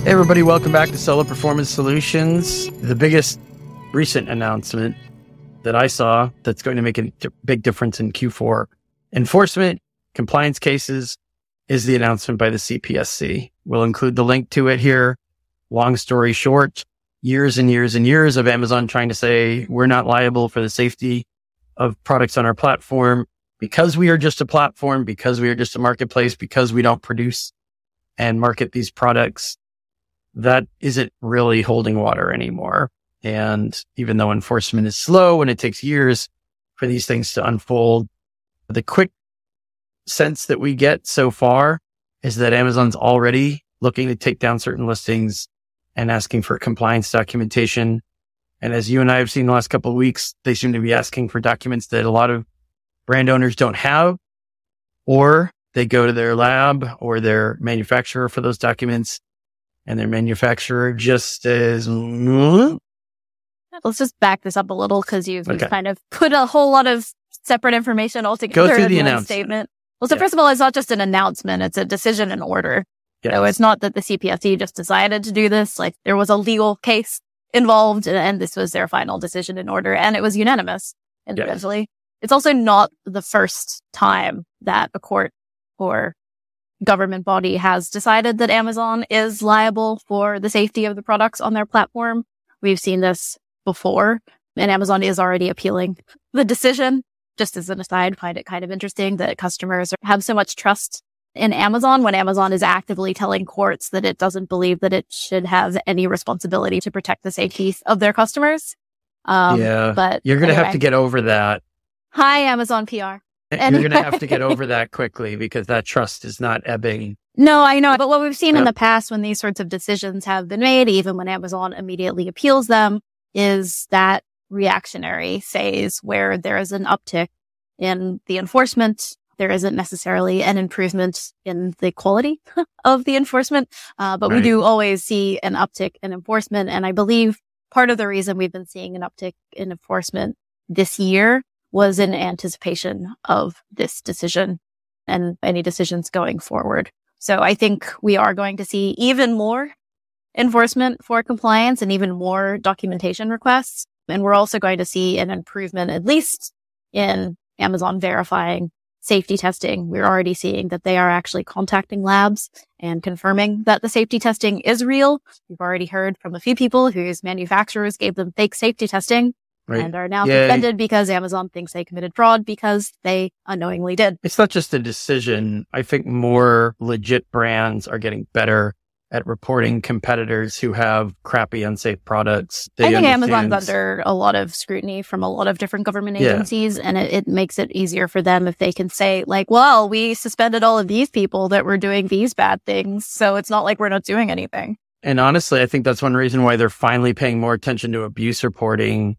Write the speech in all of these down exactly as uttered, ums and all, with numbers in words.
Hey everybody, welcome back to Solo Performance Solutions. The biggest recent announcement that I saw that's going to make a d- big difference in Q four enforcement compliance cases is the announcement by the C P S C. We'll include the link to it here. Long story short, years and years and years of Amazon trying to say we're not liable for the safety of products on our platform because we are just a platform, because we are just a marketplace, because we don't produce and market these products. That isn't really holding water anymore. And even though enforcement is slow and it takes years for these things to unfold, the quick sense that we get so far is that Amazon's already looking to take down certain listings and asking for compliance documentation. And as you and I have seen the last couple of weeks, they seem to be asking for documents that a lot of brand owners don't have, or they go to their lab or their manufacturer for those documents. And their manufacturer just says, mm-hmm. Let's just back this up a little because you've, Okay. you've kind of put a whole lot of separate information all together Go through in the one announcement. statement. Well, so Yeah. first of all, it's not just an announcement; it's a decision and order. Yes. So it's not that the C P S C just decided to do this. Like there was a legal case involved, and, and this was their final decision and order, and it was unanimous individually. Yes. It's also not the first time that a court or government body has decided that Amazon is liable for the safety of the products on their platform. We've seen this before, and Amazon is already appealing the decision. Just as an aside, find it kind of interesting that customers have so much trust in Amazon when Amazon is actively telling courts that it doesn't believe that it should have any responsibility to protect the safety of their customers. Um, yeah, but you're going to anyway. have to get over that. Hi, Amazon P R. Anyway. You're going to have to get over that quickly because that trust is not ebbing. No, I know. But what we've seen Yep. in the past when these sorts of decisions have been made, even when Amazon immediately appeals them, is that reactionary phase where there is an uptick in the enforcement. There isn't necessarily an improvement in the quality of the enforcement, uh, but Right. we do always see an uptick in enforcement. And I believe part of the reason we've been seeing an uptick in enforcement this year was in anticipation of this decision and any decisions going forward. So I think we are going to see even more enforcement for compliance and even more documentation requests. And we're also going to see an improvement, at least in Amazon verifying safety testing. We're already seeing that they are actually contacting labs and confirming that the safety testing is real. We've already heard from a few people whose manufacturers gave them fake safety testing. Right. And are now yeah. suspended because Amazon thinks they committed fraud because they unknowingly did. It's not just a decision. I think more legit brands are getting better at reporting competitors who have crappy, unsafe products. They I think understand... Amazon's under a lot of scrutiny from a lot of different government agencies, yeah. and it, it makes it easier for them if they can say, like, well, we suspended all of these people that were doing these bad things, so it's not like we're not doing anything. And honestly, I think that's one reason why they're finally paying more attention to abuse reporting.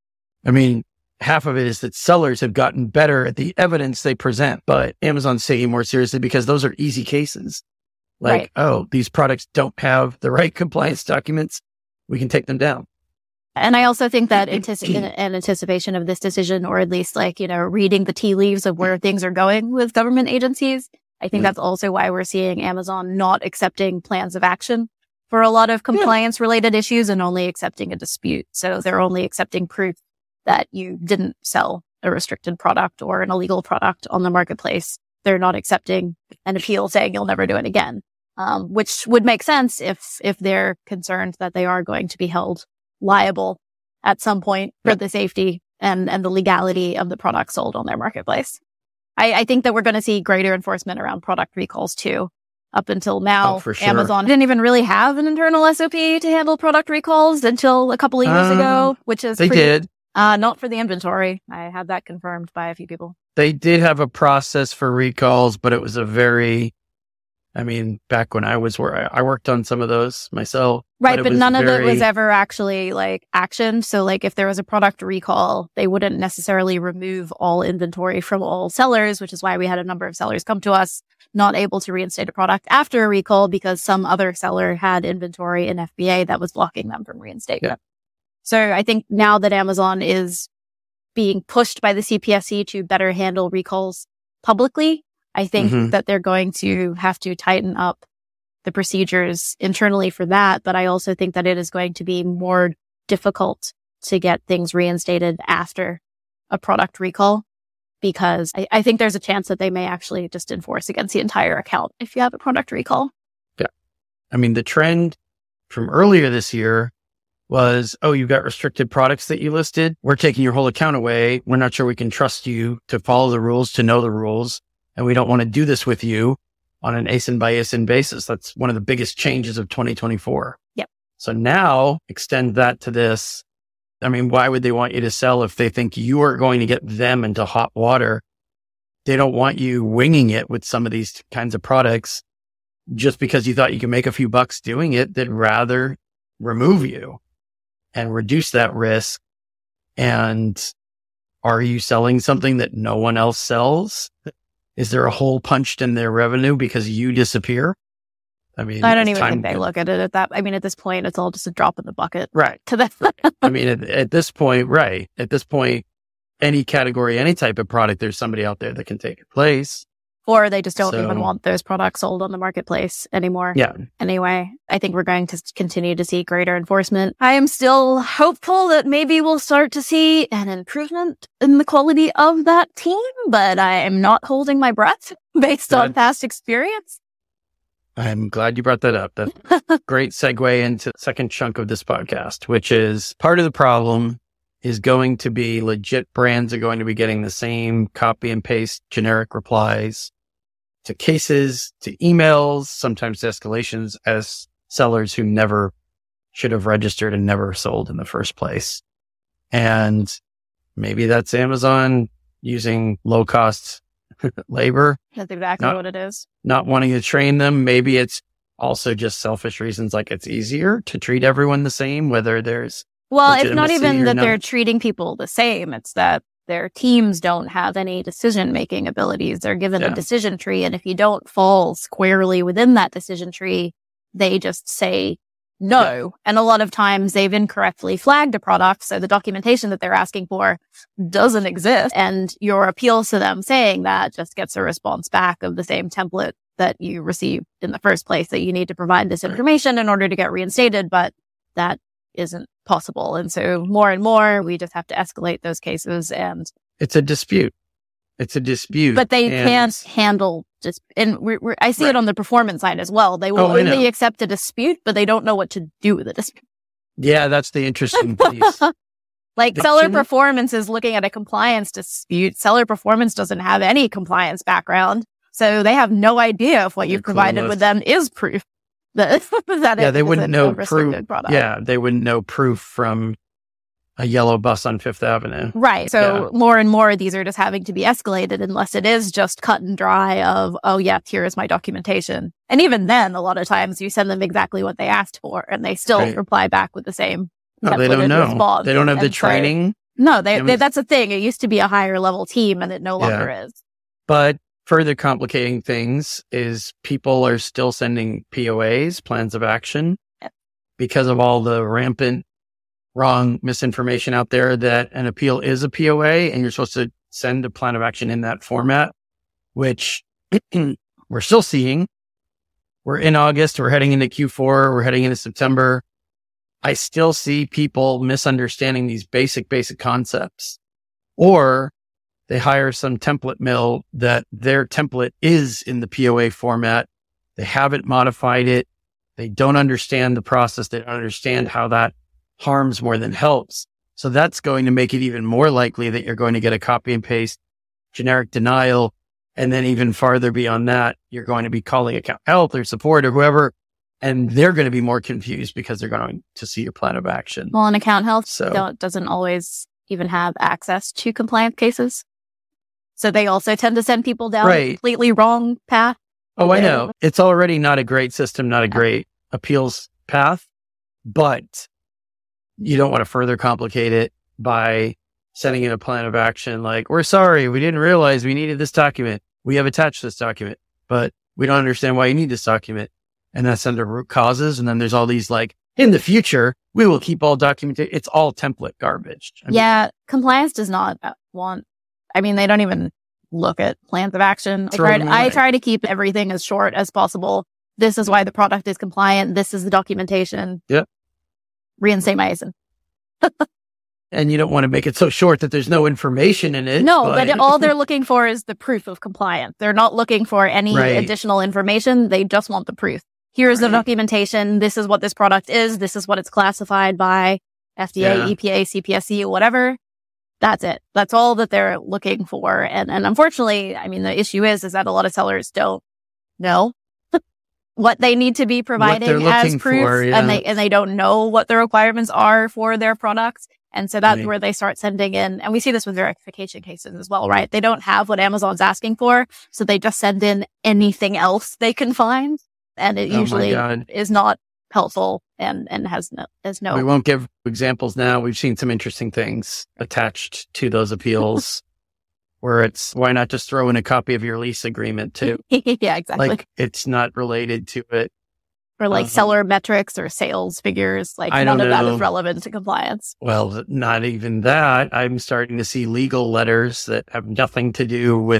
I mean, half of it is that sellers have gotten better at the evidence they present, but Amazon's taking more seriously because those are easy cases. Like, right. oh, these products don't have the right compliance documents. We can take them down. And I also think that antici- in, in anticipation of this decision, or at least like, you know, reading the tea leaves of where things are going with government agencies, I think mm. that's also why we're seeing Amazon not accepting plans of action for a lot of compliance related issues and only accepting a dispute. So they're only accepting proof that you didn't sell a restricted product or an illegal product on the marketplace. They're not accepting an appeal saying you'll never do it again, um, which would make sense if if they're concerned that they are going to be held liable at some point for yep. the safety and, and the legality of the product sold on their marketplace. I, I think that we're going to see greater enforcement around product recalls too. Up until now, oh, for sure. Amazon didn't even really have an internal S O P to handle product recalls until a couple of years um, ago, which is they pretty- did. Uh, not for the inventory. I had that confirmed by a few people. They did have a process for recalls, but it was a very, I mean, back when I was where I, I worked on some of those myself. Right, but, but none very... of it was ever actually like actioned. So like if there was a product recall, they wouldn't necessarily remove all inventory from all sellers, which is why we had a number of sellers come to us not able to reinstate a product after a recall because some other seller had inventory in F B A that was blocking them from reinstatement. Yeah. So I think now that Amazon is being pushed by the C P S C to better handle recalls publicly, I think mm-hmm. that they're going to have to tighten up the procedures internally for that. But I also think that it is going to be more difficult to get things reinstated after a product recall, because I, I think there's a chance that they may actually just enforce against the entire account if you have a product recall. Yeah. I mean, the trend from earlier this year was, oh, you've got restricted products that you listed. We're taking your whole account away. We're not sure we can trust you to follow the rules, to know the rules. And we don't want to do this with you on an A S I N by A S I N basis. That's one of the biggest changes of twenty twenty-four. Yep. So now extend that to this. I mean, why would they want you to sell if they think you are going to get them into hot water? They don't want you winging it with some of these kinds of products just because you thought you could make a few bucks doing it. They'd rather remove you and reduce that risk. And are you selling something that no one else sells? Is there a hole punched in their revenue because you disappear? I mean, I don't even think they look at it at that. I mean, at this point, it's all just a drop in the bucket. Right. To them. I mean, at, at this point, right. At this point, any category, any type of product, there's somebody out there that can take your place. Or they just don't So- even want those products sold on the marketplace anymore. Yeah. Anyway, I think we're going to continue to see greater enforcement. I am still hopeful that maybe we'll start to see an improvement in the quality of that team, but I am not holding my breath based on Good. past experience. I'm glad you brought that up. That's a great segue into the second chunk of this podcast, which is part of the problem is going to be legit brands are going to be getting the same copy and paste generic replies to cases, to emails, sometimes to escalations as sellers who never should have registered and never sold in the first place. And maybe that's Amazon using low cost labor, That's exactly Not- what it is. not wanting to train them. Maybe it's also just selfish reasons, like it's easier to treat everyone the same, whether there's Well, it's not legitimacy even or that they're not. treating people the same. It's that their teams don't have any decision-making abilities. They're given Yeah. a decision tree. And if you don't fall squarely within that decision tree, they just say no. And a lot of times they've incorrectly flagged a product. So the documentation that they're asking for doesn't exist. And your appeals to them saying that just gets a response back of the same template that you received in the first place, that you need to provide this Right. information in order to get reinstated. But that isn't possible. And so more and more, we just have to escalate those cases. And it's a dispute. It's a dispute. but they And- can't handle just, and we're, we're, I see Right. it on the performance side as well. They will Oh, I only know. accept a dispute, but they don't know what to do with a dispute. Yeah, that's the interesting piece. Like They seller shouldn't- performance is looking at a compliance dispute. Seller performance doesn't have any compliance background. So they have no idea if what you've They're provided clueless. with them is proof that, that Yeah, it they is wouldn't a know restricted proof. product. Yeah, they wouldn't know proof from a yellow bus on Fifth Avenue. Right. So more and more, these are just having to be escalated unless it is just cut and dry of, oh, yeah, here is my documentation. And even then, a lot of times you send them exactly what they asked for and they still Right. reply back with the same. No, they don't templated know. response. They don't have the And so- training. No, they, It they, was- that's the thing. It used to be a higher level team and it no longer is. But further complicating things is people are still sending P O As, plans of action, Yep. because of all the rampant wrong misinformation out there that an appeal is a P O A and you're supposed to send a plan of action in that format, which we're still seeing. We're in August. We're heading into Q four. We're heading into September. I still see people misunderstanding these basic, basic concepts, or they hire some template mill that their template is in the P O A format. They haven't modified it. They don't understand the process. They don't understand how that harms more than helps. So that's going to make it even more likely that you're going to get a copy and paste generic denial. And then even farther beyond that, you're going to be calling account health or support or whoever, and they're going to be more confused because they're going to see your plan of action. Well, and account health So- don't, doesn't always even have access to compliance cases. So they also tend to send people down Right. a completely wrong path. Oh, I Yeah. know. It's already not a great system, not a great appeals path, but you don't want to further complicate it by sending in a plan of action like, we're sorry, we didn't realize we needed this document. We have attached this document, but we don't understand why you need this document. And that's under root causes. And then there's all these like, in the future, we will keep all documentation. It's all template garbage. I mean, Yeah, compliance does not uh, want, I mean, they don't even look at plans of action. I Throw try, them I away. try to keep everything as short as possible. This is why the product is compliant. This is the documentation. Yep. Reinstate my A S I N. And you don't want to make it so short that there's no information in it. No, but, but all they're looking for is the proof of compliance. They're not looking for any right. additional information. They just want the proof. Here's right. the documentation. This is what this product is. This is what it's classified by F D A, yeah. E P A, C P S C, whatever. That's it. That's all that they're looking for. And and unfortunately, I mean, the issue is, is that a lot of sellers don't know what they need to be providing as proof, for, yeah. and they and they don't know what the requirements are for their products. And so that's right. where they start sending in, and we see this with verification cases as well, right? They don't have what Amazon's asking for, so they just send in anything else they can find, and it oh usually is not helpful and, and has no, has no. We won't give examples now. We've seen some interesting things attached to those appeals where it's, why not just throw in a copy of your lease agreement too? Yeah, exactly. Like it's not related to it. Or like um, seller metrics or sales figures. Like I none don't of know. that is relevant to compliance. Well, not even that. I'm starting to see legal letters that have nothing to do with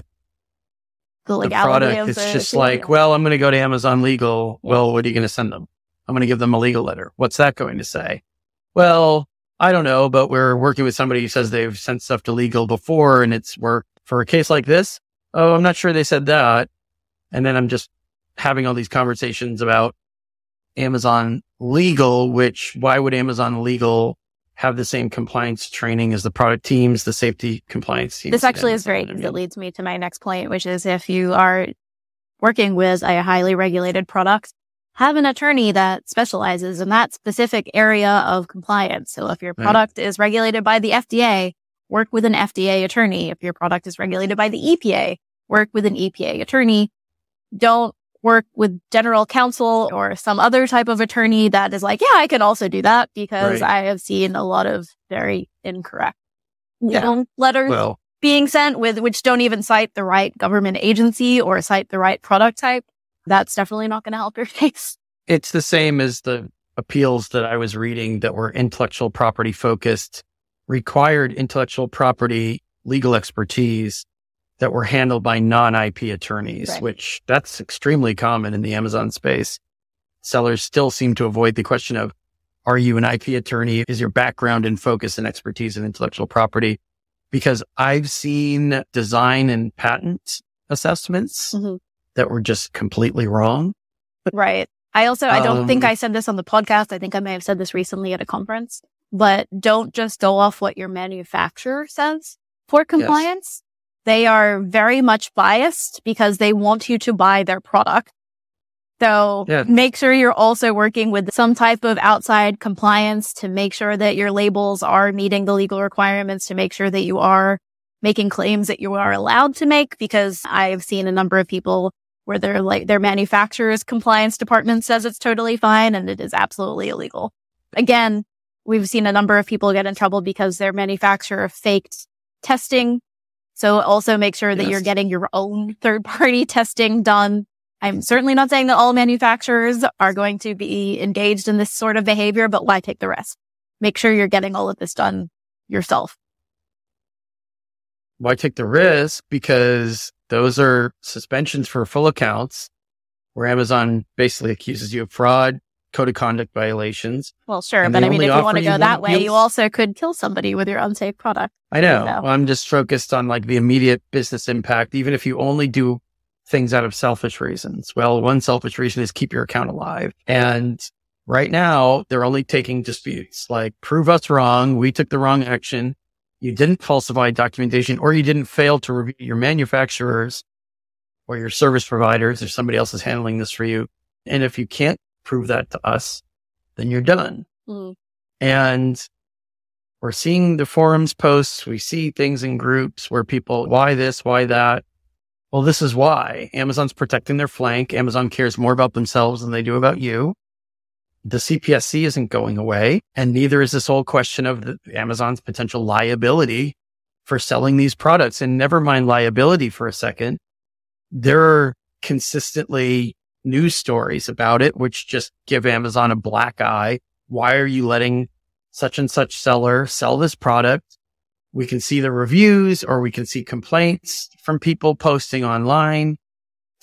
the, the product. Of it's the, just the, like, yeah. well, I'm going to go to Amazon Legal. Yeah. Well, what are you going to send them? I'm going to give them a legal letter. What's that going to say? Well, I don't know, but we're working with somebody who says they've sent stuff to legal before and it's worked for a case like this. Oh, I'm not sure they said that. And then I'm just having all these conversations about Amazon Legal, which why would Amazon Legal have the same compliance training as the product teams, the safety compliance teams? This actually is very, that leads me to my next point, which is if you are working with a highly regulated product, have an attorney that specializes in that specific area of compliance. So if your product right. is regulated by the F D A, work with an F D A attorney. If your product is regulated by the E P A, work with an E P A attorney. Don't work with general counsel or some other type of attorney that is like, yeah, I can also do that, because right. I have seen a lot of very incorrect yeah. letters well, being sent with, which don't even cite the right government agency or cite the right product type. That's definitely not going to help your case. It's the same as the appeals that I was reading that were intellectual property focused, required intellectual property legal expertise that were handled by non-I P attorneys, right. which that's extremely common in the Amazon space. Sellers still seem to avoid the question of, are you an I P attorney? Is your background and focus and expertise in intellectual property? Because I've seen design and patent assessments mm-hmm. that were just completely wrong. Right. I also, I don't um, think I said this on the podcast. I think I may have said this recently at a conference, but don't just go off what your manufacturer says for compliance. Yes. They are very much biased because they want you to buy their product. So yeah. make sure you're also working with some type of outside compliance to make sure that your labels are meeting the legal requirements, to make sure that you are making claims that you are allowed to make, because I've seen a number of people where they're like, their manufacturer's compliance department says it's totally fine and it is absolutely illegal. Again, we've seen a number of people get in trouble because their manufacturer faked testing. So also make sure that yes. you're getting your own third-party testing done. I'm certainly not saying that all manufacturers are going to be engaged in this sort of behavior, but why take the risk? Make sure you're getting all of this done yourself. Why take the risk? Because those are suspensions for full accounts where Amazon basically accuses you of fraud, code of conduct violations. Well, sure. But I mean, if you want to go that way, you also could kill somebody with your unsafe product. I know. So. Well, I'm just focused on like the immediate business impact, even if you only do things out of selfish reasons. Well, one selfish reason is keep your account alive. And right now, they're only taking disputes like, prove us wrong. We took the wrong action. You didn't falsify documentation, or you didn't fail to review your manufacturers or your service providers, or somebody else is handling this for you. And if you can't prove that to us, then you're done. Mm. And we're seeing the forums posts. We see things in groups where people, why this, why that? Well, this is why. Amazon's protecting their flank. Amazon cares more about themselves than they do about you. The C P S C isn't going away, and neither is this whole question of the, Amazon's potential liability for selling these products. And never mind liability for a second. There are consistently news stories about it, which just give Amazon a black eye. Why are you letting such and such seller sell this product? We can see the reviews, or we can see complaints from people posting online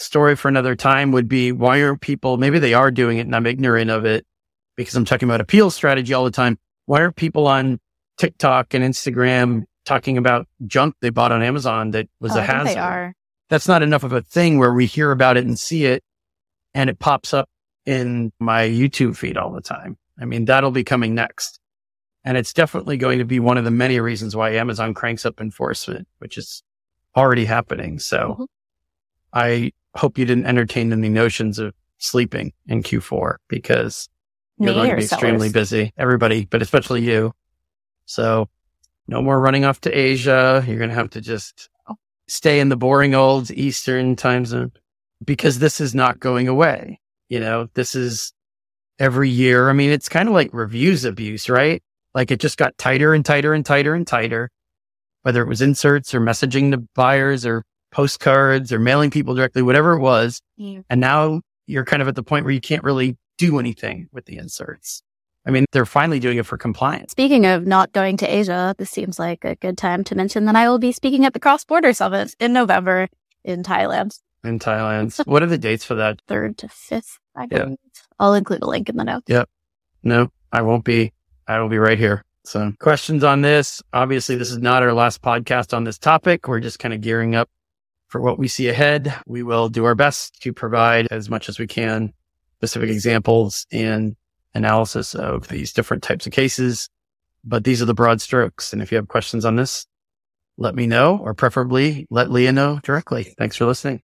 story for another time would be, why aren't people, maybe they are doing it and I'm ignorant of it because I'm talking about appeal strategy all the time. Why aren't people on TikTok and Instagram talking about junk they bought on Amazon that was oh, a I think hazard? They are. That's not enough of a thing where we hear about it and see it and it pops up in my YouTube feed all the time. I mean, that'll be coming next. And it's definitely going to be one of the many reasons why Amazon cranks up enforcement, which is already happening. So mm-hmm. I hope you didn't entertain any notions of sleeping in Q four because you're Me going to be sellers. extremely busy. Everybody, but especially you. So no more running off to Asia. You're going to have to just stay in the boring old Eastern time zone because this is not going away. You know, this is every year. I mean, it's kind of like reviews abuse, right? Like it just got tighter and tighter and tighter and tighter, whether it was inserts or messaging to buyers or postcards or mailing people directly, whatever it was. Yeah. And now you're kind of at the point where you can't really do anything with the inserts. I mean, they're finally doing it for compliance. Speaking of not going to Asia, this seems like a good time to mention that I will be speaking at the Cross Border Summit in November in Thailand. In Thailand. What are the dates for that? Third to fifth, I believe. Yeah. I'll include a link in the notes. Yep. No, I won't be. I will be right here. So questions on this? Obviously, this is not our last podcast on this topic. We're just kind of gearing up for what we see ahead. We will do our best to provide as much as we can specific examples and analysis of these different types of cases. But these are the broad strokes. And if you have questions on this, let me know, or preferably let Leah know directly. Thanks for listening.